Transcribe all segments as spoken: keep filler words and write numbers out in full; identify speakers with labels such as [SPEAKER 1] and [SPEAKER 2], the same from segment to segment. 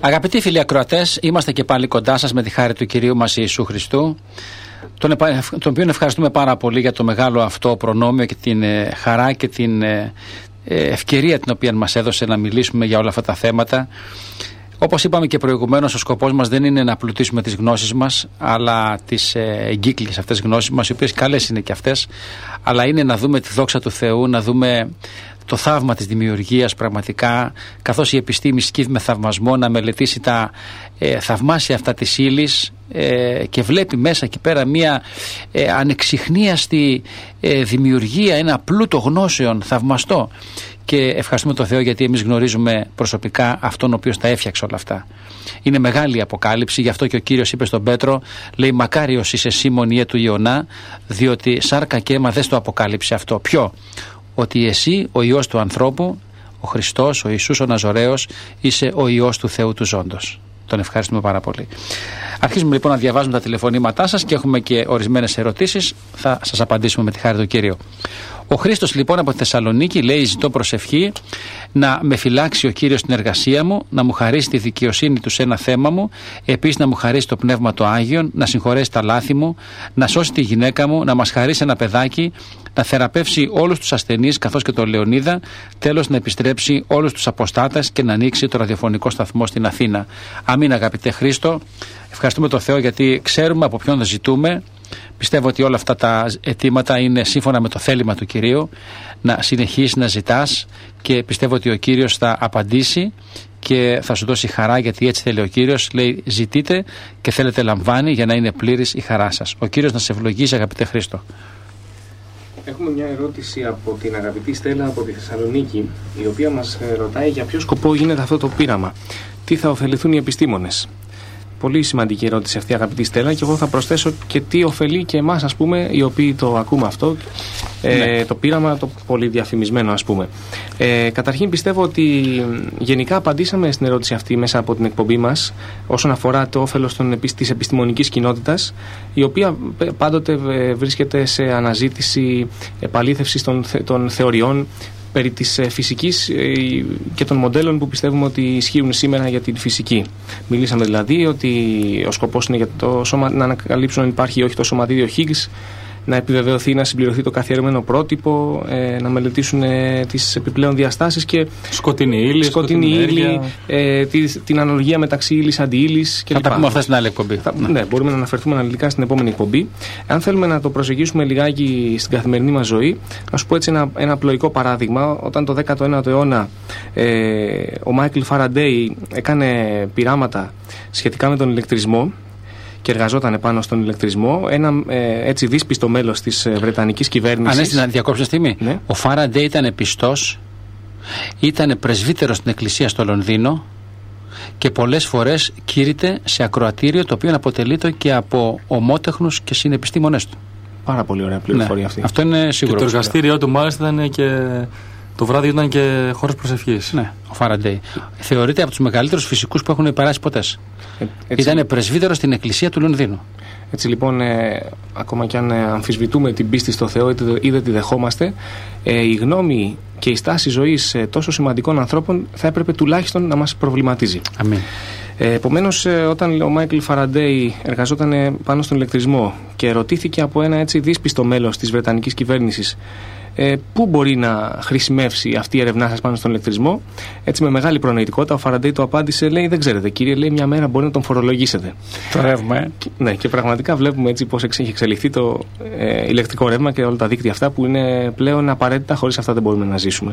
[SPEAKER 1] Αγαπητοί φίλοι ακροατές, είμαστε και πάλι κοντά σας με τη χάρη του Κυρίου μας Ιησού Χριστού, τον, τον οποίο ευχαριστούμε πάρα πολύ για το μεγάλο αυτό προνόμιο και την ε, χαρά και την ε, ευκαιρία την οποία μας έδωσε να μιλήσουμε για όλα αυτά τα θέματα. Όπως είπαμε και προηγουμένως, ο σκοπός μας δεν είναι να πλουτίσουμε τις γνώσεις μας, αλλά τις ε, εγκύκλιες αυτές γνώσεις μας, οι οποίες καλές είναι και αυτές, αλλά είναι να δούμε τη δόξα του Θεού, να δούμε το θαύμα της δημιουργίας πραγματικά, καθώς η επιστήμη σκύβει με θαυμασμό να μελετήσει τα ε, θαυμάσια αυτά της ύλης ε, και βλέπει μέσα εκεί πέρα μια ε, ανεξιχνίαστη ε, δημιουργία, ένα πλούτο γνώσεων θαυμαστό. Και ευχαριστούμε τον Θεό γιατί εμείς γνωρίζουμε προσωπικά αυτόν ο οποίος τα έφτιαξε όλα αυτά. Είναι μεγάλη η αποκάλυψη, γι' αυτό και ο Κύριος είπε στον Πέτρο, λέει, μακάριος είσαι Σίμων ιε του Ιωνά, διότι σάρκα και αίμα δεν στο αποκάλυψε αυτό. Ποιο? Ότι εσύ, ο Υιός του ανθρώπου, ο Χριστός, ο Ιησούς ο Ναζωραίος, είσαι ο Υιός του Θεού του ζώντος. Τον ευχαριστούμε πάρα πολύ. Αρχίζουμε λοιπόν να διαβάζουμε τα τηλεφωνήματά σας και έχουμε και ορισμένες ερωτήσεις. Θα σας απαντήσουμε με τη χάρη του Κυρίου. Ο Χρήστος λοιπόν από τη Θεσσαλονίκη λέει: ζητώ προσευχή να με φυλάξει ο Κύριος στην εργασία μου, να μου χαρίσει τη δικαιοσύνη του σε ένα θέμα μου, επίσης να μου χαρίσει το πνεύμα το Άγιον, να συγχωρέσει τα λάθη μου, να σώσει τη γυναίκα μου, να μας χαρίσει ένα παιδάκι, να θεραπεύσει όλους τους ασθενείς καθώς και τον Λεωνίδα, τέλος να επιστρέψει όλους τους αποστάτες και να ανοίξει το ραδιοφωνικό σταθμό στην Αθήνα. Αμήν, αγαπητέ Χρήστο. Ευχαριστούμε τον Θεό γιατί ξέρουμε από ποιον θα ζητούμε. Πιστεύω ότι όλα αυτά τα αιτήματα είναι σύμφωνα με το θέλημα του Κυρίου, να συνεχίσει να ζητάς, και πιστεύω ότι ο Κύριος θα απαντήσει και θα σου δώσει χαρά, γιατί έτσι θέλει ο Κύριος. Λέει, ζητείτε και θέλετε λαμβάνει, για να είναι πλήρης η χαρά σας. Ο Κύριος να σε ευλογήσει, αγαπητέ Χρήστο.
[SPEAKER 2] Έχουμε μια ερώτηση από την αγαπητή Στέλλα από τη Θεσσαλονίκη, η οποία μας ρωτάει για ποιο σκοπό γίνεται αυτό το πείραμα. Τι θα ωφεληθούν οι επιστήμονες? Πολύ σημαντική ερώτηση αυτή, αγαπητή Στέλλα, και εγώ θα προσθέσω και τι ωφελεί και εμάς, ας πούμε, οι οποίοι το ακούμε αυτό, ναι. ε, το πείραμα, το πολύ διαφημισμένο, ας πούμε. Ε, καταρχήν πιστεύω ότι γενικά απαντήσαμε στην ερώτηση αυτή μέσα από την εκπομπή μας όσον αφορά το όφελος των, της επιστημονικής κοινότητας, η οποία πάντοτε βρίσκεται σε αναζήτηση επαλήθευσης των, των θεωριών περί της φυσικής και των μοντέλων που πιστεύουμε ότι ισχύουν σήμερα για την φυσική. Μιλήσαμε δηλαδή ότι ο σκοπός είναι για το σώμα, να ανακαλύψουν αν υπάρχει ή όχι το σωματίδιο Higgs, να επιβεβαιωθεί, να συμπληρωθεί το καθιερωμένο πρότυπο, ε, να μελετήσουν ε, τις επιπλέον διαστάσεις και
[SPEAKER 3] σκοτεινή ύλη,
[SPEAKER 2] σκοτεινή ύλη ε, τη, την αναλογία μεταξύ ύλης αντιύλης κλπ.
[SPEAKER 1] Θα τα πούμε αυτά στην άλλη εκπομπή.
[SPEAKER 2] Θα, ναι. ναι, μπορούμε να αναφερθούμε αναλυτικά στην επόμενη εκπομπή. Αν θέλουμε να το προσεγγίσουμε λιγάκι στην καθημερινή μας ζωή, να σου πω έτσι ένα, ένα απλοϊκό παράδειγμα. Όταν το δέκατο ένατο αιώνα ε, ο Μάικλ Φαραντέι έκανε πειράματα σχετικά με τον ηλεκτρισμό και εργαζόταν πάνω στον ηλεκτρισμό, ένα ε, έτσι δύσπιστο μέλος της Βρετανικής κυβέρνησης.
[SPEAKER 1] Ανέστη, να διακόψω στιγμή.
[SPEAKER 2] Ναι.
[SPEAKER 1] Ο Φάραντεϊ ήταν πιστός, ήταν πρεσβύτερος στην εκκλησία στο Λονδίνο και πολλές φορές κήρυτε σε ακροατήριο, το οποίο αποτελείται και από ομότεχνους και συνεπιστήμονες του.
[SPEAKER 2] Πάρα πολύ ωραία πληροφορία, ναι, αυτή.
[SPEAKER 1] Αυτό είναι σίγουρο.
[SPEAKER 3] Και το εργαστήριό του μάλιστα ήταν και το βράδυ ήταν και χώρος προσευχής.
[SPEAKER 1] Ναι, ο Φάραντεϊ. Θεωρείται από τους μεγαλύτερους φυσικούς που έχουν περάσει ποτέ. Ε, ήταν πρεσβύτερος στην εκκλησία του Λονδίνου.
[SPEAKER 2] Έτσι λοιπόν, ε, ακόμα και αν ε, αμφισβητούμε την πίστη στο Θεό ή δεν τη δεχόμαστε, ε, η γνώμη και η στάση ζωής ε, τόσο σημαντικών ανθρώπων θα έπρεπε τουλάχιστον να μας προβληματίζει.
[SPEAKER 1] Αμήν.
[SPEAKER 2] Ε, επομένως, ε, όταν ο Μάικλ Φαραντέι εργαζόταν ε, πάνω στον ηλεκτρισμό και ρωτήθηκε από ένα έτσι δύσπιστο μέλος της Βρετανικής κυβέρνησης Ε, πού μπορεί να χρησιμεύσει αυτή η ερευνά σας πάνω στον ηλεκτρισμό, έτσι με μεγάλη προνοητικότητα ο Φαραντέι του απάντησε, λέει, δεν ξέρετε κύριε, λέει, μια μέρα μπορεί να τον φορολογήσετε.
[SPEAKER 1] Το ρεύμα, ε.
[SPEAKER 2] Και, ναι, και πραγματικά βλέπουμε έτσι πώς έχει εξελιχθεί το ε, ηλεκτρικό ρεύμα και όλα τα δίκτυα αυτά που είναι πλέον απαραίτητα, χωρίς αυτά δεν μπορούμε να ζήσουμε.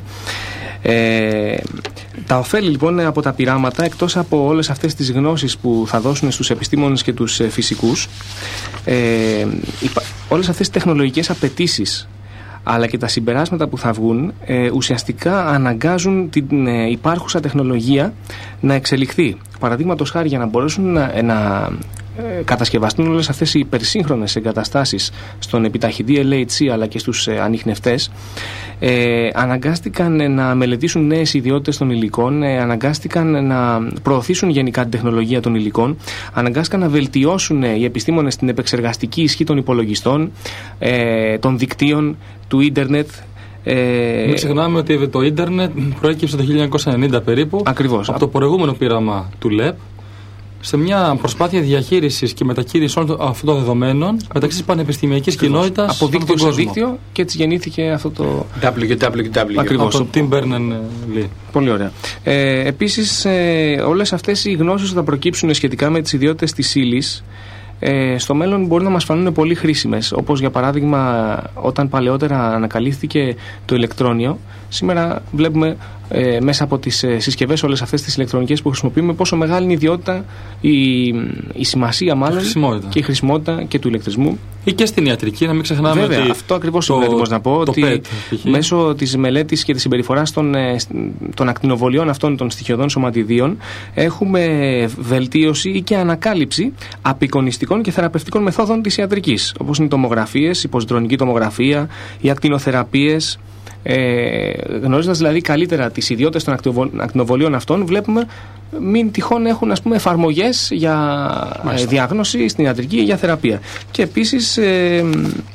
[SPEAKER 2] Ε, τα ωφέλη λοιπόν από τα πειράματα, εκτός από όλες αυτές τις γνώσεις που θα δώσουν στους επιστήμονες και τους ε, φυσικούς, ε, υπα, όλες αυτές τις τεχνολογικές απαιτήσεις αλλά και τα συμπεράσματα που θα βγουν ε, ουσιαστικά αναγκάζουν την ε, υπάρχουσα τεχνολογία να εξελιχθεί. Παραδείγματος χάρη, για να μπορέσουν να, να ε, κατασκευαστούν όλες αυτές οι υπερσύγχρονες εγκαταστάσεις στον επιταχυντή ελ έιτς σι αλλά και στους ε, ανιχνευτές, ε, αναγκάστηκαν να μελετήσουν νέες ιδιότητες των υλικών, ε, αναγκάστηκαν να προωθήσουν γενικά την τεχνολογία των υλικών, αναγκάστηκαν να βελτιώσουν ε, οι επιστήμονες την επεξεργαστική ισχύ των υπολογιστών, ε, των δικτύων, του ίντερνετ,
[SPEAKER 3] Ε, Μην ξεχνάμε ότι το ίντερνετ προέκυψε το χίλια εννιακόσια ενενήντα περίπου.
[SPEAKER 2] Ακριβώς.
[SPEAKER 3] Από το προηγούμενο πείραμα του ΛΕΠ, σε μια προσπάθεια διαχείρισης και μετακίνησης όλων αυτών των δεδομένων μεταξύ της πανεπιστημιακής κοινότητας.
[SPEAKER 2] Από δίκτυο σε δίκτυο, και έτσι γεννήθηκε αυτό το
[SPEAKER 1] ντάμπλιου ντάμπλιου ντάμπλιου.
[SPEAKER 3] Ακριβώς. Από τον Tim Berners-Lee.
[SPEAKER 2] Πολύ ωραία. Ε, επίσης, ε, όλες αυτές οι γνώσεις που θα προκύψουν σχετικά με τις ιδιότητες της ύλης, Ε, στο μέλλον μπορεί να μας φανούν πολύ χρήσιμες, όπως για παράδειγμα όταν παλαιότερα ανακαλύφθηκε το ηλεκτρόνιο. Σήμερα βλέπουμε ε, μέσα από τις ε, συσκευές όλες αυτές τις ηλεκτρονικές που χρησιμοποιούμε πόσο μεγάλη είναι η ιδιότητα, η, η σημασία μάλλον
[SPEAKER 3] η
[SPEAKER 2] και η χρησιμότητα και του ηλεκτρισμού.
[SPEAKER 3] Ή και στην ιατρική, να μην ξεχνάμε.
[SPEAKER 2] Βέβαια,
[SPEAKER 3] ότι
[SPEAKER 2] αυτό ακριβώς ήμουν έτοιμος να πω, ότι πετ, μέσω της μελέτης και της συμπεριφοράς των, των ακτινοβολιών αυτών των στοιχειωδών σωματιδίων έχουμε βελτίωση ή και ανακάλυψη απεικονιστικών και θεραπευτικών μεθόδων της ιατρικής, όπως είναι οι τομογραφίες, η ποζιτρονική τομογραφία, οι ακτινοθεραπείες. Ε, γνωρίζοντας δηλαδή καλύτερα τις ιδιότητες των ακτινοβολίων αυτών, βλέπουμε μην τυχόν έχουν, ας πούμε, εφαρμογές για ε, διάγνωση στην ιατρική ή για θεραπεία. Και επίσης ε,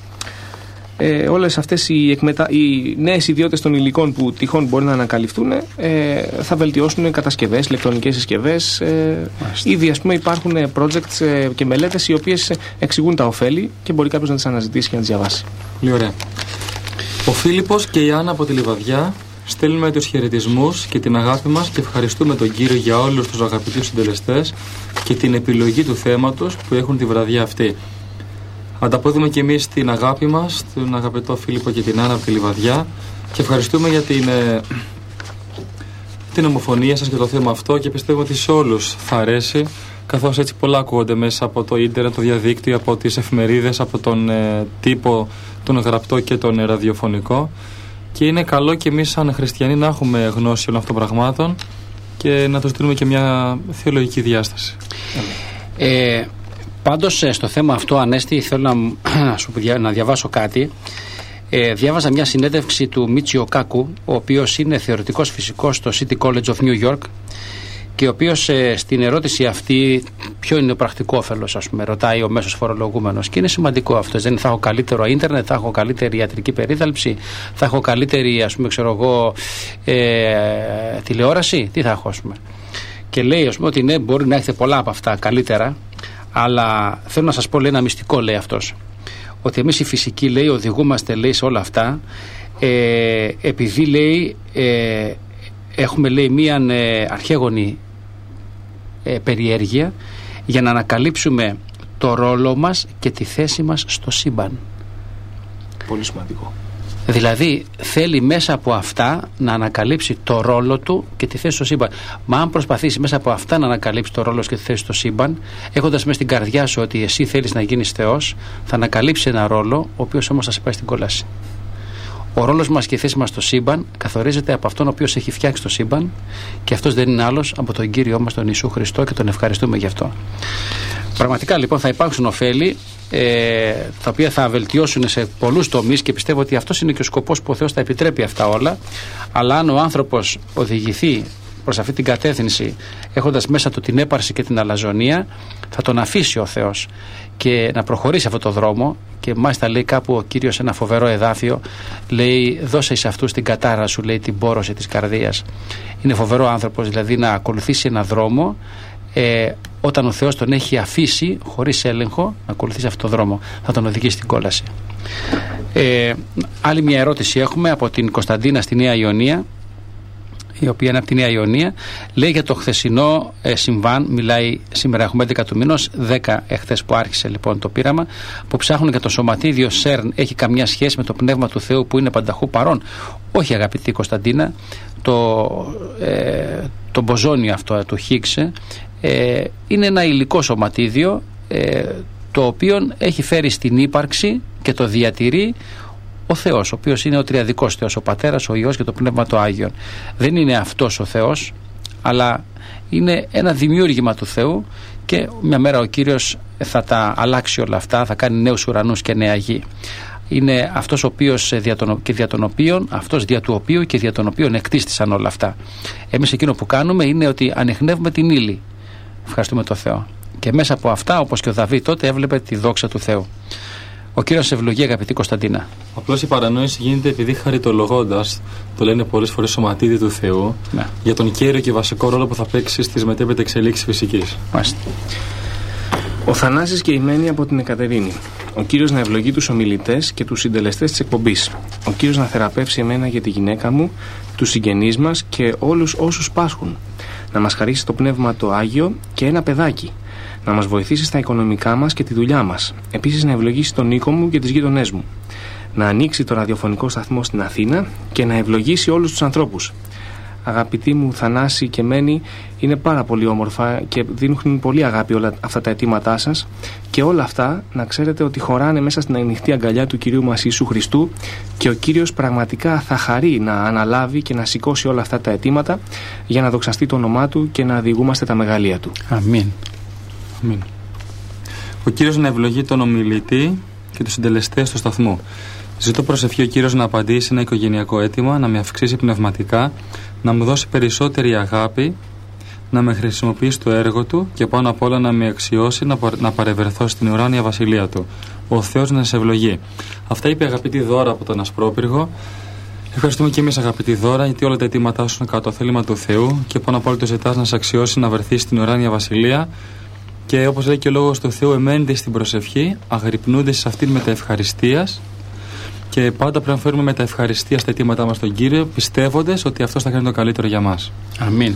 [SPEAKER 2] ε, όλες αυτές οι, εκμετα... οι νέες ιδιότητες των υλικών που τυχόν μπορεί να ανακαλυφθούν ε, θα βελτιώσουν κατασκευές, ηλεκτρονικές συσκευές. Ε, ήδη, ας πούμε, υπάρχουν projects ε, και μελέτες οι οποίες εξηγούν τα ωφέλη και μπορεί κάποιος να τις αναζητήσει και να τις διαβάσει.
[SPEAKER 3] Πολύ ωραία. Ο Φίλιππος και η Άννα από τη Λιβαδιά στέλνουμε τους χαιρετισμούς και την αγάπη μας και ευχαριστούμε τον Κύριο για όλους τους αγαπητούς συντελεστές και την επιλογή του θέματος που έχουν τη βραδιά αυτή. Ανταποδούμε και εμείς την αγάπη μας, τον αγαπητό Φίλιππο και την Άννα από τη Λιβαδιά, και ευχαριστούμε για την, ε, την ομοφωνία σας για το θέμα αυτό, και πιστεύω ότι σε όλους θα αρέσει, καθώς έτσι πολλά ακούγονται μέσα από το ίντερνετ, το διαδίκτυο, από τις εφημερίδες, από τον ε, τύπο, τον γραπτό και τον ε, ραδιοφωνικό, και είναι καλό και εμείς σαν χριστιανοί να έχουμε γνώση όλων αυτών των πραγμάτων και να τους δίνουμε και μια θεολογική διάσταση.
[SPEAKER 1] Ε, πάντως στο θέμα αυτό, Ανέστη, θέλω να, να διαβάσω κάτι. Ε, διάβαζα μια συνέντευξη του Μίτσιο Κάκου, ο οποίος είναι θεωρητικός φυσικός στο City College of New York, και ο οποίος ε, στην ερώτηση αυτή, ποιο είναι το πρακτικό όφελος, ας πούμε, ρωτάει ο μέσος φορολογούμενος, και είναι σημαντικό αυτό. Δεν θα έχω καλύτερο ίντερνετ, θα έχω καλύτερη ιατρική περίθαλψη, θα έχω καλύτερη, ας πούμε, ξέρω εγώ, ε, τηλεόραση, τι θα έχω, ας πούμε. Και λέει, ας πούμε, ότι ναι, μπορεί να έχετε πολλά από αυτά καλύτερα, αλλά θέλω να σας πω, λέει, ένα μυστικό, λέει αυτός, ότι εμείς οι φυσικοί, λέει, οδηγούμαστε, λέει, σε όλα αυτά ε, επειδή, λέει, ε, έχουμε, λέει, μία ε, αρχαίγονη ε, περιέργεια για να ανακαλύψουμε το ρόλο μας και τη θέση μας στο σύμπαν.
[SPEAKER 2] Πολύ σημαντικό.
[SPEAKER 1] Δηλαδή θέλει μέσα από αυτά να ανακαλύψει το ρόλο του και τη θέση στο σύμπαν. Μα αν προσπαθήσει μέσα από αυτά να ανακαλύψει το ρόλο και τη θέση στο σύμπαν, έχοντας μέσα στην καρδιά σου ότι εσύ θέλεις να γίνεις Θεός, θα ανακαλύψει ένα ρόλο, ο οποίος όμως θα σε πάει στην κόλαση. Ο ρόλος μας και η θέση μας στο σύμπαν καθορίζεται από αυτόν ο οποίος έχει φτιάξει το σύμπαν, και αυτός δεν είναι άλλος από τον Κύριό μας τον Ιησού Χριστό, και τον ευχαριστούμε γι' αυτό. Πραγματικά λοιπόν θα υπάρξουν ωφέλη ε, τα οποία θα βελτιώσουν σε πολλούς τομείς, και πιστεύω ότι αυτός είναι και ο σκοπός που ο Θεός τα επιτρέπει αυτά όλα. Αλλά αν ο άνθρωπος οδηγηθεί προς αυτή την κατεύθυνση, έχοντας μέσα του την έπαρση και την αλαζονία, θα τον αφήσει ο Θεός και να προχωρήσει αυτό το δρόμο. Και μάλιστα λέει κάπου ο Κύριος ένα φοβερό εδάφιο, λέει, δώσε εις αυτούς την κατάρα σου, λέει, την πόρωση της καρδίας. Είναι φοβερό άνθρωπος δηλαδή να ακολουθήσει ένα δρόμο ε, όταν ο Θεός τον έχει αφήσει χωρίς έλεγχο να ακολουθήσει αυτό το δρόμο, θα τον οδηγήσει στην κόλαση. Ε, άλλη μια ερώτηση έχουμε από την Κωνσταντίνα στη Νέα Ιωνία, η οποία είναι από τη Νέα Ιωνία. Λέει για το χθεσινό ε, συμβάν, μιλάει, σήμερα έχουμε έντεκα του μηνός, δέκα εχθές που άρχισε λοιπόν το πείραμα, που ψάχνουν για το σωματίδιο σέρν, έχει καμιά σχέση με το πνεύμα του Θεού που είναι πανταχού παρόν? Όχι, αγαπητή Κωνσταντίνα, το, ε, το μποζόνιο αυτό του Higgs ε, είναι ένα υλικό σωματίδιο ε, το οποίο έχει φέρει στην ύπαρξη και το διατηρεί ο Θεός, ο οποίος είναι ο τριαδικός Θεός, ο Πατέρας, ο Υιός και το Πνεύμα το Άγιον. Δεν είναι αυτός ο Θεός, αλλά είναι ένα δημιούργημα του Θεού, και μια μέρα ο Κύριος θα τα αλλάξει όλα αυτά, θα κάνει νέους ουρανούς και νέα γη. Είναι αυτός ο οποίος δια τον, και δια των οποίων, αυτός δια του οποίου και δια των οποίων εκτίστησαν όλα αυτά. Εμείς εκείνο που κάνουμε είναι ότι ανιχνεύουμε την ύλη. Ευχαριστούμε τον Θεό. Και μέσα από αυτά, όπως και ο Δαβίδ τότε, έβλεπε τη δόξα του Θεού. Ο Κύριος σας ευλογεί, αγαπητή Κωνσταντίνα.
[SPEAKER 3] Απλώς η παρανόηση γίνεται επειδή χαριτολογώντας, το λένε πολλές φορές σωματίδι του Θεού, ναι, για τον κύριο και βασικό ρόλο που θα παίξει στις μετέπειτα εξελίξεις φυσικής.
[SPEAKER 1] Μάλιστα.
[SPEAKER 2] Ο Θανάσης και η Μένη από την Εκατερίνη. Ο Κύριος να ευλογεί τους ομιλητές και τους συντελεστές της εκπομπής. Ο Κύριος να θεραπεύσει εμένα και τη γυναίκα μου, τους συγγενείς μας και όλους όσους πάσχουν. Να μας χαρίσει το Πνεύμα το Άγιο και ένα παιδάκι. Να μας βοηθήσει στα οικονομικά μας και τη δουλειά μας. Επίσης να ευλογήσει τον οίκο μου και τις γείτονές μου. Να ανοίξει το ραδιοφωνικό σταθμό στην Αθήνα και να ευλογήσει όλους τους ανθρώπους. Αγαπητοί μου Θανάση και Μένη, είναι πάρα πολύ όμορφα και δίνουν πολύ αγάπη όλα αυτά τα αιτήματά σας, και όλα αυτά να ξέρετε ότι χωράνε μέσα στην ανοιχτή αγκαλιά του Κυρίου μας Ιησού Χριστού, και ο Κύριος πραγματικά θα χαρεί να αναλάβει και να σηκώσει όλα αυτά τα αιτήματα για να δοξαστεί το όνομά Του και να διηγούμαστε τα μεγαλεία Του.
[SPEAKER 1] Αμήν.
[SPEAKER 3] Αμήν. Ο Κύριος να ευλογεί τον ομιλητή και τους συντελεστές του σταθμού. Ζητώ προσευχή ο Κύριος να απαντήσει ένα οικογενειακό αίτημα, να με αυξήσει πνευματικά, να μου δώσει περισσότερη αγάπη, να με χρησιμοποιήσει στο έργο Του και πάνω απ' όλα να με αξιώσει να, πα, να παρευρεθώ στην ουράνια βασιλεία Του. Ο Θεός να σε ευλογεί. Αυτά είπε η αγαπητή Δώρα από τον Ασπρόπυργο. Ευχαριστούμε και εμείς, αγαπητή Δώρα, γιατί όλα τα αιτήματά σου είναι κατά το θέλημα του Θεού και πάνω απ' όλα το ζητάς να σε αξιώσει να βρεθεί στην ουράνια βασιλεία. Και όπως λέει και ο λόγος του Θεού, εμένετε στην προσευχή, αγρυπνούνται σε αυτήν με τα ευχαριστίας. Και πάντα πρέπει να φέρουμε με τα ευχαριστία στα αιτήματά μας τον Κύριο, πιστεύοντας ότι αυτός θα κάνει το καλύτερο για μας.
[SPEAKER 1] Αμήν.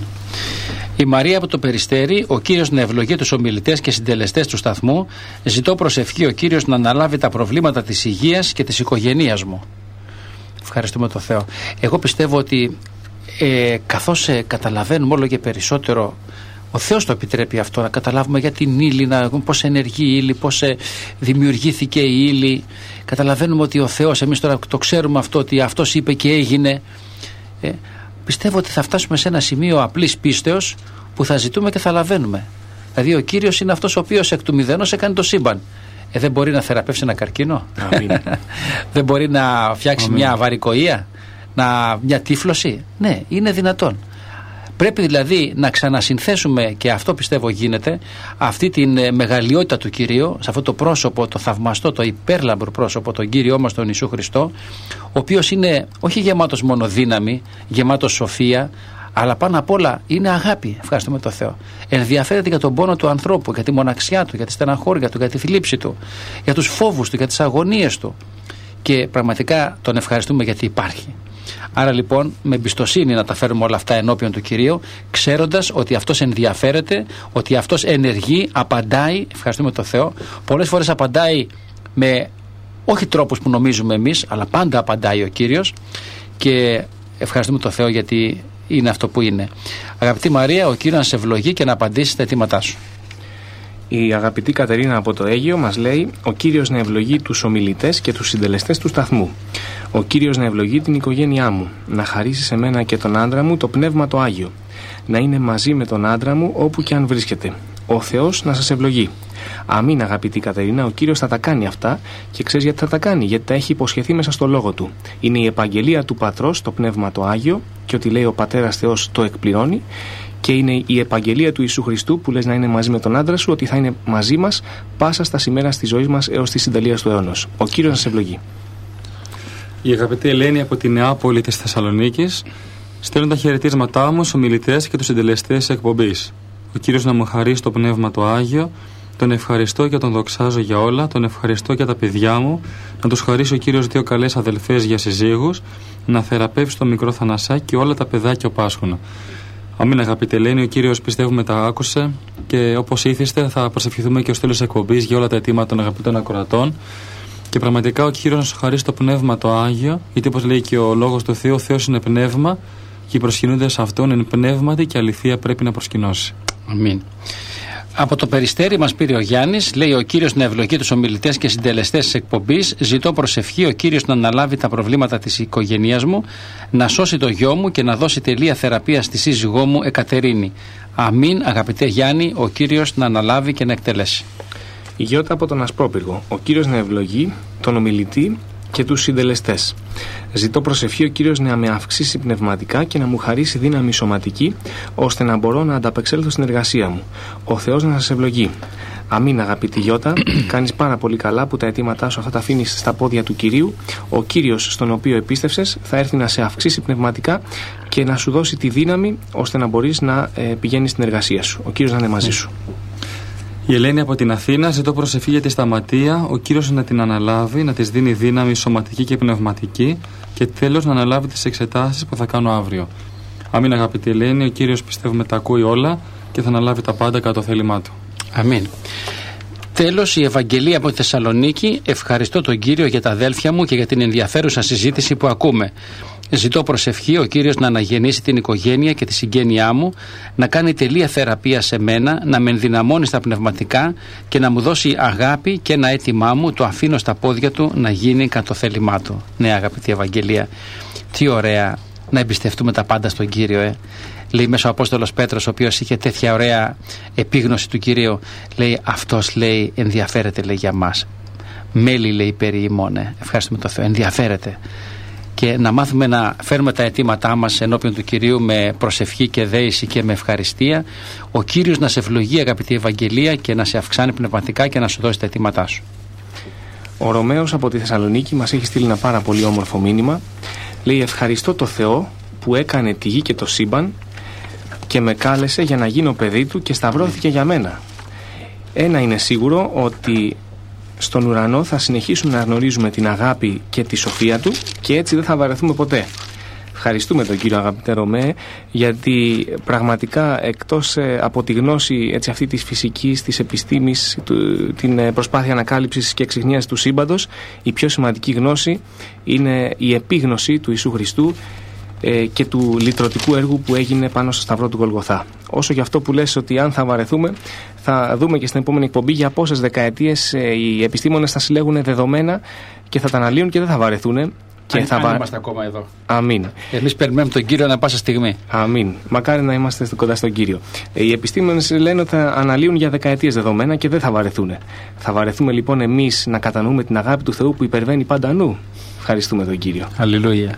[SPEAKER 1] Η Μαρία από το Περιστέρι. Ο Κύριος να ευλογεί τους ομιλητές και συντελεστές του σταθμού. Ζητώ προσευχή ο Κύριος να αναλάβει τα προβλήματα της υγείας και της οικογένειας μου. Ευχαριστούμε τον Θεό. Εγώ πιστεύω ότι ε, καθώς ε, καταλαβαίνουμε όλο και περισσότερο, ο Θεός το επιτρέπει αυτό, να καταλάβουμε για την ύλη, να, πώς ενεργεί η ύλη, πώς ε, δημιουργήθηκε η ύλη. Καταλαβαίνουμε ότι ο Θεός, εμείς τώρα το ξέρουμε αυτό, ότι αυτός είπε και έγινε. Ε, πιστεύω ότι θα φτάσουμε σε ένα σημείο απλής πίστεως που θα ζητούμε και θα λαβαίνουμε. Δηλαδή ο Κύριος είναι αυτός ο οποίος εκ του μηδενός έκανε το σύμπαν. Ε, δεν μπορεί να θεραπεύσει ένα καρκίνο. Δεν μπορεί να φτιάξει Αμήν. Μια βαρικοεία, να, μια τύφλωση. Ναι, είναι δυνατόν. Πρέπει δηλαδή να ξανασυνθέσουμε, και αυτό πιστεύω γίνεται, αυτή την μεγαλειότητα του Κυρίου, σε αυτό το πρόσωπο, το θαυμαστό, το υπέρλαμπρο πρόσωπο, τον Κύριό μας τον Ιησού Χριστό, ο οποίος είναι όχι γεμάτος μόνο δύναμη, γεμάτος σοφία, αλλά πάνω απ' όλα είναι αγάπη. Ευχαριστούμε τον Θεό. Ενδιαφέρεται για τον πόνο του ανθρώπου, για τη μοναξιά του, για τη στεναχώρια του, για τη θλίψη του, για τους φόβους του, για τις αγωνίες του. Και πραγματικά τον ευχαριστούμε γιατί υπάρχει. Άρα λοιπόν με εμπιστοσύνη να τα φέρουμε όλα αυτά ενώπιον του Κυρίου, ξέροντας ότι αυτός ενδιαφέρεται, ότι αυτός ενεργεί, απαντάει. Ευχαριστούμε τον Θεό. Πολλές φορές απαντάει με όχι τρόπους που νομίζουμε εμείς, αλλά πάντα απαντάει ο Κύριος, και ευχαριστούμε τον Θεό γιατί είναι αυτό που είναι. Αγαπητή Μαρία, ο Κύριος να σε ευλογεί και να απαντήσει στα αιτήματά σου.
[SPEAKER 2] Η αγαπητή Κατερίνα από το Αίγυο μας λέει: ο Κύριος να ευλογεί τους ομιλητές και τους συντελεστές του σταθμού. Ο Κύριος να ευλογεί την οικογένειά μου. Να χαρίσει σε μένα και τον άντρα μου το Πνεύμα το Άγιο. Να είναι μαζί με τον άντρα μου όπου και αν βρίσκεται. Ο Θεός να σας ευλογεί. Αμήν, αγαπητή Κατερίνα, ο Κύριος θα τα κάνει αυτά, και ξέρεις γιατί θα τα κάνει? Γιατί τα έχει υποσχεθεί μέσα στο λόγο του. Είναι η επαγγελία του Πατρός, το Πνεύμα το Άγιο, και ότι λέει ο Πατέρας Θεός το εκπληρώνει. Και είναι η επαγγελία του Ιησού Χριστού που λες να είναι μαζί με τον άντρα σου, ότι θα είναι μαζί μας πάσα στα σημέρα της ζωής μας έως τη συντελεία του αιώνος. Ο Κύριος να σε ευλογεί.
[SPEAKER 3] Η αγαπητή Ελένη από τη Νεάπολη της Θεσσαλονίκης στέλνουν τα χαιρετίσματά μου στους ομιλητές και τους συντελεστές της εκπομπής. Ο Κύριος να μου χαρίσει το Πνεύμα το Άγιο. Τον ευχαριστώ και τον δοξάζω για όλα. Τον ευχαριστώ για τα παιδιά μου. Να τους χαρίσει ο Κύριος δύο καλές αδελφές για συζύγους. Να θεραπεύσει το μικρό Θανασάκι και όλα τα παιδάκια Πάσχωνα. Αμήν, αγαπητέ Ελένη, ο Κύριος πιστεύουμε τα άκουσε, και όπως ήθιστε θα προσευχηθούμε και ως τέλος εκπομπής για όλα τα αιτήματα των αγαπητών ακροατών. Και πραγματικά ο Κύριος να σου χαρίσει το Πνεύμα το Άγιο, γιατί όπως λέει και ο λόγος του Θεού, ο Θεός είναι πνεύμα και οι προσκυνούντες σε αυτόν είναι πνεύματι και αληθεία πρέπει να προσκυνώσει.
[SPEAKER 1] Αμήν. Από το Περιστέρι μας πήρε ο Γιάννης, λέει: ο Κύριος να ευλογεί τους ομιλητές και συντελεστές της εκπομπής. Ζητώ προσευχή ο Κύριος να αναλάβει τα προβλήματα της οικογένειας μου, να σώσει το γιο μου και να δώσει τελεία θεραπεία στη σύζυγό μου Εκατερίνη. Αμήν, αγαπητέ Γιάννη, ο Κύριος να αναλάβει και να εκτελέσει.
[SPEAKER 2] Η Γιώτα από τον Ασπρόπυργο. Ο Κύριος να ευλογεί τον ομιλητή και τους συντελεστές. Ζητώ προσευχή ο Κύριος να με αυξήσει πνευματικά και να μου χαρίσει δύναμη σωματική, ώστε να μπορώ να ανταπεξέλθω στην εργασία μου. Ο Θεός να σας ευλογεί. Αμήν, αγαπητή Γιώτα, κάνεις πάρα πολύ καλά που τα αιτήματά σου αυτά τα αφήνεις στα πόδια του Κυρίου. Ο Κύριος στον οποίο επίστευσες θα έρθει να σε αυξήσει πνευματικά και να σου δώσει τη δύναμη ώστε να μπορείς να ε, πηγαίνεις στην εργασία σου. Ο Κύριος να είναι μαζί σου.
[SPEAKER 3] Η Ελένη από την Αθήνα ζητώ προσευχή για τη Σταματία, ο Κύριος να την αναλάβει, να της δίνει δύναμη σωματική και πνευματική και τέλος να αναλάβει τις εξετάσεις που θα κάνω αύριο. Αμήν, αγαπητή Ελένη, ο Κύριος πιστεύουμε τα ακούει όλα και θα αναλάβει τα πάντα κατά το θέλημά του.
[SPEAKER 1] Αμήν. Τέλος, η Ευαγγελία από τη Θεσσαλονίκη. Ευχαριστώ τον Κύριο για τα αδέλφια μου και για την ενδιαφέρουσα συζήτηση που ακούμε. Ζητώ προσευχή ο Κύριος να αναγεννήσει την οικογένεια και τη συγγένειά μου, να κάνει τελεία θεραπεία σε μένα, να με ενδυναμώνει στα πνευματικά και να μου δώσει αγάπη και ένα αίτημά μου, το αφήνω στα πόδια του να γίνει κατά το θέλημά του. Ναι, αγαπητή Ευαγγελία, τι ωραία να εμπιστευτούμε τα πάντα στον Κύριο, ε. Λέει μέσα ο Απόστολος Πέτρος, ο οποίος είχε τέτοια ωραία επίγνωση του Κυρίου, λέει αυτός, λέει, ενδιαφέρεται, λέει, για μας. Μέλη, λέει, περί ημών, ε. Ευχαριστούμε τον Θεό, ενδιαφέρεται. Και να μάθουμε να φέρουμε τα αιτήματά μας ενώπιον του Κυρίου με προσευχή και δέηση και με ευχαριστία. Ο Κύριος να σε ευλογεί, αγαπητή Ευαγγελία, και να σε αυξάνει πνευματικά και να σου δώσει τα αιτήματά σου.
[SPEAKER 2] Ο Ρωμαίος από τη Θεσσαλονίκη μας έχει στείλει ένα πάρα πολύ όμορφο μήνυμα. Λέει: ευχαριστώ το Θεό που έκανε τη γη και το σύμπαν και με κάλεσε για να γίνω παιδί του και σταυρώθηκε για μένα. Ένα είναι σίγουρο, ότι στον ουρανό θα συνεχίσουμε να γνωρίζουμε την αγάπη και τη σοφία του και έτσι δεν θα βαρεθούμε ποτέ. Ευχαριστούμε τον Κύριο, αγαπητέ Ρωμαίε, γιατί πραγματικά εκτός ε, από τη γνώση έτσι, αυτή της φυσικής, της επιστήμης, του, την ε, προσπάθεια ανακάλυψης και εξυχνίασης του σύμπαντος, η πιο σημαντική γνώση είναι η επίγνωση του Ιησού Χριστού ε, και του λυτρωτικού έργου που έγινε πάνω στο σταυρό του Γολγοθά. Όσο για αυτό που λες ότι αν θα βαρεθούμε, θα δούμε και στην επόμενη εκπομπή για πόσες δεκαετίες ε, οι επιστήμονες θα συλλέγουν δεδομένα και θα τα αναλύουν και δεν θα βαρεθούν. Και
[SPEAKER 1] αν,
[SPEAKER 2] θα
[SPEAKER 1] αν
[SPEAKER 2] βα...
[SPEAKER 1] είμαστε ακόμα εδώ.
[SPEAKER 2] Αμήν.
[SPEAKER 1] Εμείς περιμένουμε τον Κύριο ανά πάσα στιγμή.
[SPEAKER 2] Αμήν. Μακάρι να είμαστε κοντά στον Κύριο. Οι επιστήμονες λένε ότι θα αναλύουν για δεκαετίες δεδομένα και δεν θα βαρεθούν. Θα βαρεθούμε λοιπόν εμείς να κατανοούμε την αγάπη του Θεού που υπερβαίνει πάντα νου. Ευχαριστούμε τον Κύριο.
[SPEAKER 1] Αλληλούια.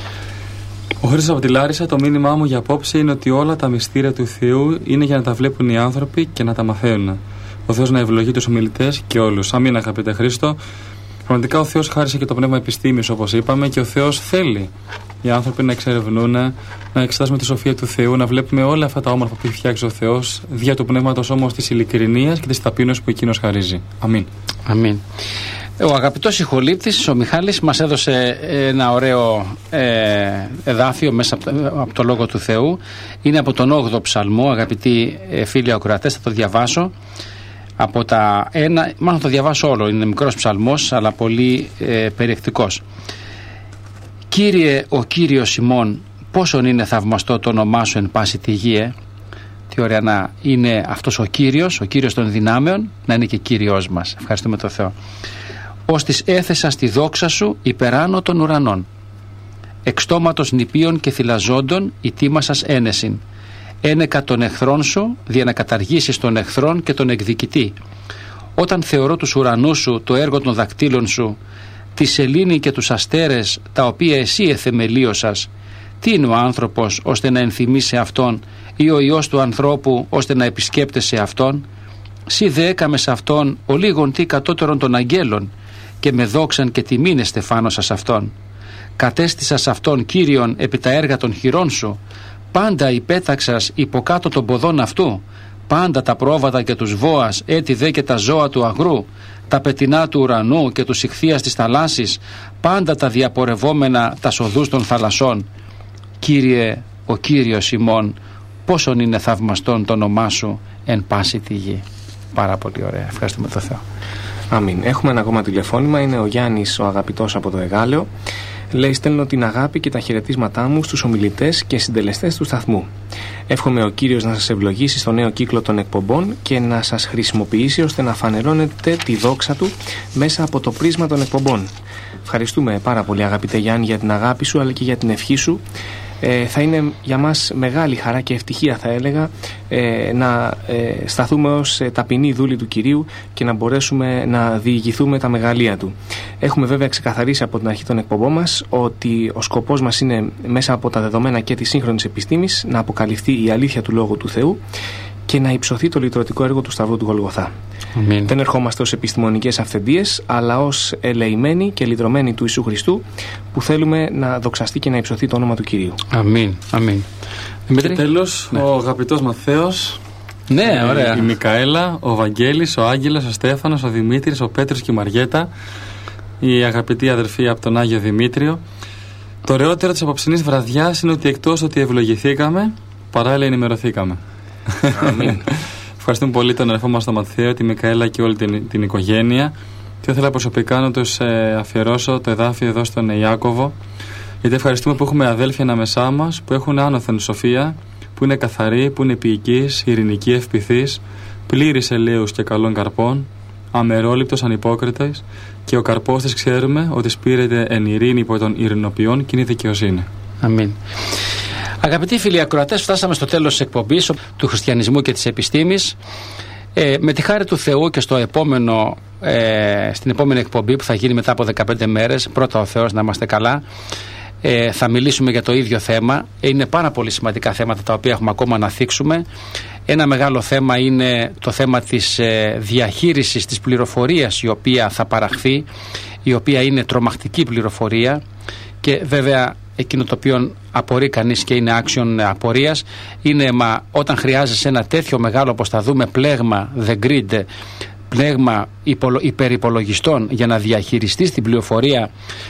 [SPEAKER 3] Ο Χρήστος από τη Λάρισα, το μήνυμά μου για απόψε είναι ότι όλα τα μυστήρια του Θεού είναι για να τα βλέπουν οι άνθρωποι και να τα μαθαίνουν. Ο Θεός να ευλογεί τους ομιλητές και όλους. Αμήν, αγαπητέ Χρήστο. Πραγματικά ο Θεός χάρισε και το πνεύμα επιστήμης, όπως είπαμε, και ο Θεός θέλει οι άνθρωποι να εξερευνούν, να εξετάσουμε τη σοφία του Θεού, να βλέπουμε όλα αυτά τα όμορφα που έχει φτιάξει ο Θεός, δια του πνεύματος όμως της ειλικρινίας και της ταπείνωσης που εκείνος χαρίζει. Αμήν.
[SPEAKER 1] Αμήν. Ο αγαπητός ηχολήπτης, ο Μιχάλης, μας έδωσε ένα ωραίο ε, εδάφιο μέσα από το, από το Λόγο του Θεού. Είναι από τον όγδοο Ψαλμό, αγαπητοί ε, φίλοι ακροατές, θα το διαβάσω. Από τα ένα, μάλλον θα το διαβάσω όλο, είναι μικρός ψαλμός αλλά πολύ ε, περιεκτικός. Κύριε, ο Κύριος ημών, πόσον είναι θαυμαστό το όνομά σου εν πάση τη γη, ε? Τι ωραία να είναι αυτός ο Κύριος, ο Κύριος των δυνάμεων, να είναι και Κύριος μας. Ευχαριστούμε τον Θεό. Ως της έθεσα στη δόξα σου υπεράνω των ουρανών, εξτόματος νηπίων και θυλαζόντων η τίμα σας ένεσιν. Ένεκα των εχθρών σου, δια να καταργήσεις τον εχθρόν και τον εκδικητή. Όταν θεωρώ τους ουρανούς σου, το έργο των δακτύλων σου, τη σελήνη και τους αστέρες, τα οποία εσύ εθεμελίωσας, τι είναι ο άνθρωπος ώστε να ενθυμίσει αυτόν, ή ο Υιός του ανθρώπου ώστε να επισκέπτεσαι αυτόν? Σύ δε έκαμε σε αυτόν ο λίγον τι κατώτερον των αγγέλων, και με δόξαν και τιμήν εστεφάνωσας αυτόν. Κατέστησας αυτόν Κύριον επί τα έργα των χειρών σου, πάντα υπέταξας υποκάτω των ποδών αυτού, πάντα τα πρόβατα και τους βόας, έτι δε και τα ζώα του αγρού, τα πετεινά του ουρανού και τους ηχθείας της θαλάσσης, πάντα τα διαπορευόμενα τα οδούς των θαλασσών. Κύριε, ο Κύριος ημών, πόσον είναι θαυμαστόν το όνομά σου εν πάση τη γη. Πάρα πολύ ωραία. Ευχαριστούμε τον Θεό.
[SPEAKER 2] Αμήν. Έχουμε ένα ακόμα τηλεφώνημα. Είναι ο Γιάννης, ο αγαπητός από το Εγάλεο. Λέει: στέλνω την αγάπη και τα χαιρετίσματά μου στους ομιλητές και συντελεστές του σταθμού. Εύχομαι ο Κύριος να σας ευλογήσει στο νέο κύκλο των εκπομπών και να σας χρησιμοποιήσει ώστε να φανερώνετε τη δόξα του μέσα από το πρίσμα των εκπομπών. Ευχαριστούμε πάρα πολύ, αγαπητέ Γιάννη, για την αγάπη σου αλλά και για την ευχή σου. Ε, θα είναι για μας μεγάλη χαρά και ευτυχία, θα έλεγα, ε, να ε, σταθούμε ως ε, ταπεινοί δούλοι του Κυρίου και να μπορέσουμε να διηγηθούμε τα μεγαλεία Του. Έχουμε βέβαια ξεκαθαρίσει από την αρχή των εκπομπών μας ότι ο σκοπός μας είναι μέσα από τα δεδομένα και της σύγχρονης επιστήμης να αποκαλυφθεί η αλήθεια του Λόγου του Θεού και να υψωθεί το λυτρωτικό έργο του Σταυρού του Γολγοθά.
[SPEAKER 1] Αμήν.
[SPEAKER 2] Δεν ερχόμαστε ως επιστημονικές αυθεντίες, αλλά ως ελεημένοι και λυτρωμένοι του Ιησού Χριστού, που θέλουμε να δοξαστεί και να υψωθεί το όνομα του Κυρίου.
[SPEAKER 1] Αμήν. Αμήν.
[SPEAKER 3] Και τέλος, ναι. ο αγαπητός Μαθαίος,
[SPEAKER 1] ναι, ωραία.
[SPEAKER 3] η Μικαέλα, ο Βαγγέλης, ο Άγγελος, ο Στέφανος, ο Δημήτρης, ο Πέτρος και η Μαριέτα, η αγαπητή αδερφή από τον Άγιο Δημήτριο. Το ωραιότερο της απόψινής βραδιάς είναι ότι εκτός ότι ευλογηθήκαμε, παράλληλα ενημερωθήκαμε.
[SPEAKER 2] Αμήν.
[SPEAKER 3] Ευχαριστούμε πολύ τον αδερφό μας τον Μαθαίο, τη Μικαέλα και όλη την, την οικογένεια. Και ήθελα προσωπικά να τους ε, αφιερώσω το εδάφιο εδώ στον Ιάκωβο, γιατί ευχαριστούμε που έχουμε αδέλφια ανάμεσά μας που έχουν άνωθεν σοφία, που είναι καθαροί, που είναι ποιητικοί, ειρηνικοί, ευπηθείς, πλήρης ελαίους και καλών καρπών, αμερόληπτος, ανυπόκριτες, και ο καρπός της ξέρουμε ότι σπείρεται εν ειρήνη υπό των ειρηνοποιών και είναι δικαιοσύνη.
[SPEAKER 1] Αμήν. Αγαπητοί φίλοι ακροατές, φτάσαμε στο τέλος της εκπομπής του χριστιανισμού και της επιστήμης. Ε, με τη χάρη του Θεού και στο επόμενο, ε, στην επόμενη εκπομπή που θα γίνει μετά από δεκαπέντε μέρες, πρώτα ο Θεός, να είμαστε καλά, ε, θα μιλήσουμε για το ίδιο θέμα. Είναι πάρα πολύ σημαντικά θέματα τα οποία έχουμε ακόμα να θίξουμε. Ένα μεγάλο θέμα είναι το θέμα της ε, διαχείρισης της πληροφορίας η οποία θα παραχθεί, η οποία είναι τρομακτική πληροφορία, και βέβαια εκείνο το οποίο απορεί κανείς και είναι άξιον απορίας είναι, μα όταν χρειάζεσαι ένα τέτοιο μεγάλο, όπως θα δούμε, πλέγμα, the grid, πλέγμα υπερυπολογιστών για να διαχειριστείς την πληροφορία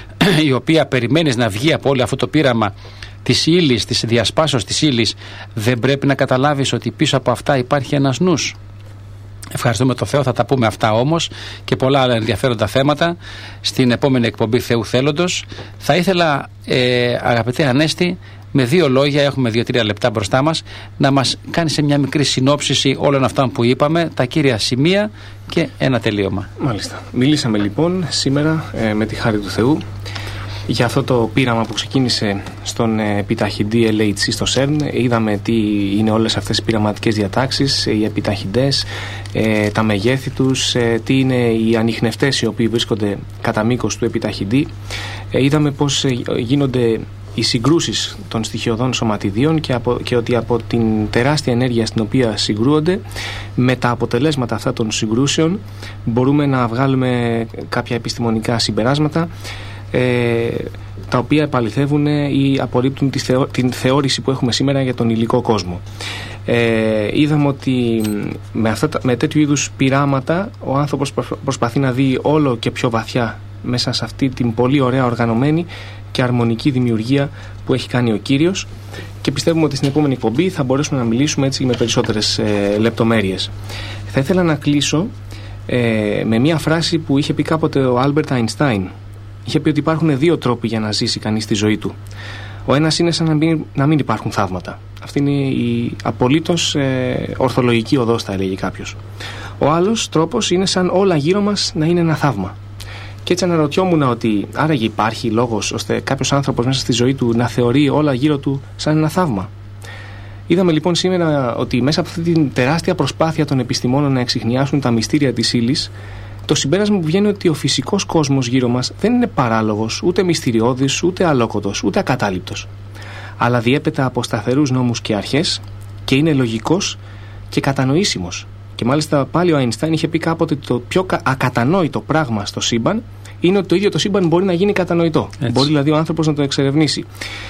[SPEAKER 1] η οποία περιμένεις να βγει από όλο αυτό το πείραμα της ύλης, της διασπάσεως της ύλης, δεν πρέπει να καταλάβεις ότι πίσω από αυτά υπάρχει ένας νους? Ευχαριστούμε τον Θεό, θα τα πούμε αυτά όμως και πολλά άλλα ενδιαφέροντα θέματα στην επόμενη εκπομπή Θεού Θέλοντος. Θα ήθελα, ε, αγαπητέ Ανέστη, με δύο λόγια, έχουμε δύο-τρία λεπτά μπροστά μας, να μας κάνει σε μια μικρή συνόψιση όλων αυτών που είπαμε, τα κύρια σημεία και ένα τελείωμα.
[SPEAKER 2] Μάλιστα. Μιλήσαμε λοιπόν σήμερα ε, με τη χάρη του Θεού για αυτό το πείραμα που ξεκίνησε στον επιταχυντή ελ έιτς σι στο σερν. Είδαμε τι είναι όλες αυτές οι πειραματικές διατάξεις, οι επιταχυντές, ε, τα μεγέθη τους, ε, τι είναι οι ανιχνευτές οι οποίοι βρίσκονται κατά μήκος του επιταχυντή. Ε, είδαμε πώς ε, γίνονται οι συγκρούσεις των στοιχειωδών σωματιδίων και, από, και ότι από την τεράστια ενέργεια στην οποία συγκρούονται, με τα αποτελέσματα αυτά των συγκρούσεων μπορούμε να βγάλουμε κάποια επιστημονικά συμπεράσματα, Ε, τα οποία επαληθεύουν ή απορρίπτουν τη θεω, την θεώρηση που έχουμε σήμερα για τον υλικό κόσμο. Ε, είδαμε ότι με, αυτά, με τέτοιου είδους πειράματα ο άνθρωπος προσπαθεί να δει όλο και πιο βαθιά μέσα σε αυτή την πολύ ωραία οργανωμένη και αρμονική δημιουργία που έχει κάνει ο Κύριος, και πιστεύουμε ότι στην επόμενη εκπομπή θα μπορέσουμε να μιλήσουμε έτσι με περισσότερες ε, λεπτομέρειες. Θα ήθελα να κλείσω ε, με μια φράση που είχε πει κάποτε ο Άλμπερτ Αϊνστάιν. Είχε πει ότι υπάρχουν δύο τρόποι για να ζήσει κανείς τη ζωή του. Ο ένας είναι σαν να μην, να μην υπάρχουν θαύματα. Αυτή είναι η απολύτως ε, ορθολογική οδός, θα έλεγε κάποιος. Ο άλλος τρόπος είναι σαν όλα γύρω μας να είναι ένα θαύμα. Και έτσι αναρωτιόμουν ότι άραγε υπάρχει λόγος ώστε κάποιος άνθρωπος μέσα στη ζωή του να θεωρεί όλα γύρω του σαν ένα θαύμα? Είδαμε λοιπόν σήμερα ότι μέσα από αυτή την τεράστια προσπάθεια των επιστημόνων να εξιχνιάσουν τα μυστήρια της ύλης, το συμπέρασμα που βγαίνει ότι ο φυσικός κόσμος γύρω μας δεν είναι παράλογος, ούτε μυστηριώδης, ούτε αλόκοτος, ούτε ακατάληπτος, αλλά διέπεται από σταθερούς νόμους και αρχές και είναι λογικός και κατανοήσιμος. Και μάλιστα πάλι ο Αϊνστάιν είχε πει κάποτε ότι το πιο ακατανόητο πράγμα στο σύμπαν είναι ότι το ίδιο το σύμπαν μπορεί να γίνει κατανοητό. Έτσι. Μπορεί δηλαδή ο άνθρωπος να το εξερευνήσει.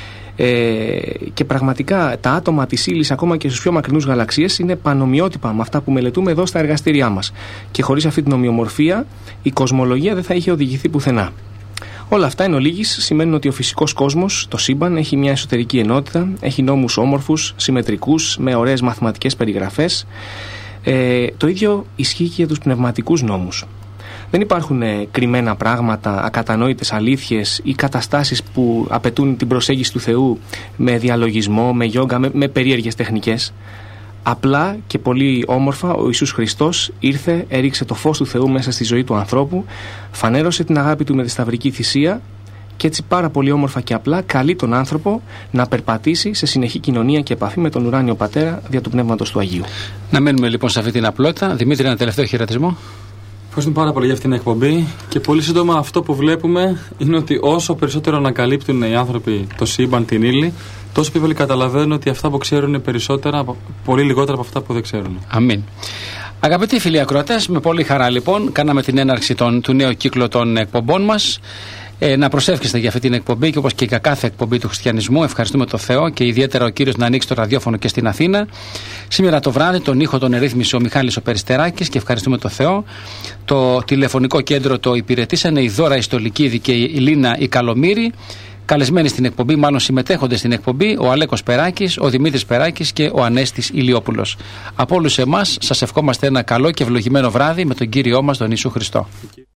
[SPEAKER 2] Ε, και πραγματικά τα άτομα της ύλης, ακόμα και στους πιο μακρινούς γαλαξίες, είναι πανομοιότυπα με αυτά που μελετούμε εδώ στα εργαστήριά μας. Και χωρίς αυτή την ομοιομορφία η κοσμολογία δεν θα είχε οδηγηθεί πουθενά. Όλα αυτά εν ολίγης σημαίνουν ότι ο φυσικός κόσμος, το σύμπαν, έχει μια εσωτερική ενότητα, έχει νόμους όμορφους, συμμετρικούς, με ωραίες μαθηματικές περιγραφές. Ε, το ίδιο ισχύει και για τους πνευματικούς νόμους. Δεν υπάρχουν ε, κρυμμένα πράγματα, ακατανόητες αλήθειες ή καταστάσεις που απαιτούν την προσέγγιση του Θεού με διαλογισμό, με γιόγκα, με, με περίεργες τεχνικές. Απλά και πολύ όμορφα ο Ιησούς Χριστός ήρθε, έριξε το φως του Θεού μέσα στη ζωή του ανθρώπου, φανέρωσε την αγάπη του με τη σταυρική θυσία και έτσι πάρα πολύ όμορφα και απλά καλεί τον άνθρωπο να περπατήσει σε συνεχή κοινωνία και επαφή με τον ουράνιο Πατέρα δια του Πνεύματος του Αγίου.
[SPEAKER 1] Να μένουμε λοιπόν σε αυτή την απλότητα. Δημήτρη, ένα τελευταίο χαιρετισμό.
[SPEAKER 3] Ευχαριστούμε πάρα πολύ για αυτήν την εκπομπή και πολύ σύντομα αυτό που βλέπουμε είναι ότι όσο περισσότερο ανακαλύπτουν οι άνθρωποι το σύμπαν, την ύλη, τόσο πιο πολύ καταλαβαίνουν ότι αυτά που ξέρουν είναι περισσότερα, πολύ λιγότερα από αυτά που δεν ξέρουν.
[SPEAKER 1] Αμήν. Αγαπητοί φίλοι ακροατές, με πολύ χαρά λοιπόν κάναμε την έναρξη των, του νέου κύκλου των εκπομπών μας. Ε, να προσεύχεστε για αυτή την εκπομπή και όπως και για κάθε εκπομπή του χριστιανισμού. Ευχαριστούμε τον Θεό και ιδιαίτερα ο Κύριος να ανοίξει το ραδιόφωνο και στην Αθήνα. Σήμερα το βράδυ τον ήχο τον ερρύθμισε ο Μιχάλης ο Περιστεράκης και ευχαριστούμε τον Θεό. Το τηλεφωνικό κέντρο το υπηρετήσανε η Δώρα Ιστολική και η Λίνα η Καλομήρη. Καλεσμένοι στην εκπομπή, μάλλον συμμετέχοντες στην εκπομπή, ο Αλέκος Περάκης, ο Δημήτρης Περάκης και ο Ανέστης Ηλιόπουλος. Από όλους εμάς σας ευχόμαστε ένα καλό και ευλογημένο βράδυ με τον Κύριό μας τον Ιησού Χριστό.